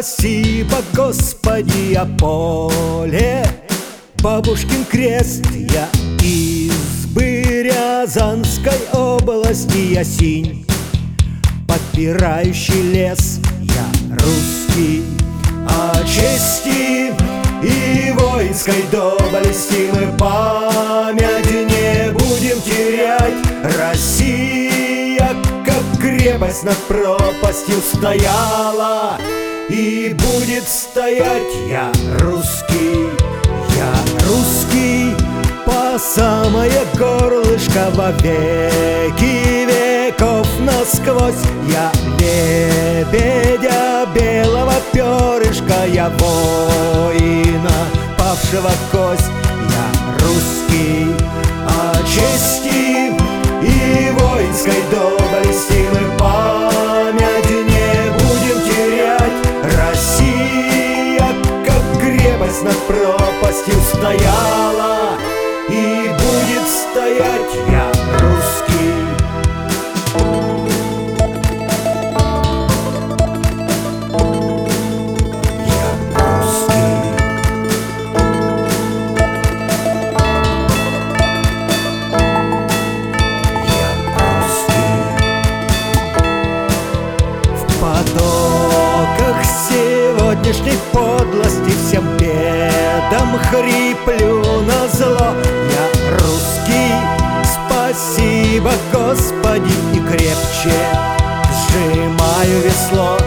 Спасибо, Господи, о поле, бабушкин крест. Я из Рязанской области, Ясинь, подпирающий лес. Я русский, о чести и воинской доблести мы память не будем терять. Россия, как крепость над пропастью, стояла и будет стоять. Я русский по самое горлышко, во веки веков насквозь. Я лебедя белого перышка, я воина, павшего кость. Я русский, о чести и воинской доблести мы память не будем терять. Россия, как крепость над пропастью, стояла и будет стоять. Я русский. Сегодняшней подлости всем бедам хриплю назло. Я русский, спасибо, Господи, и крепче сжимаю весло.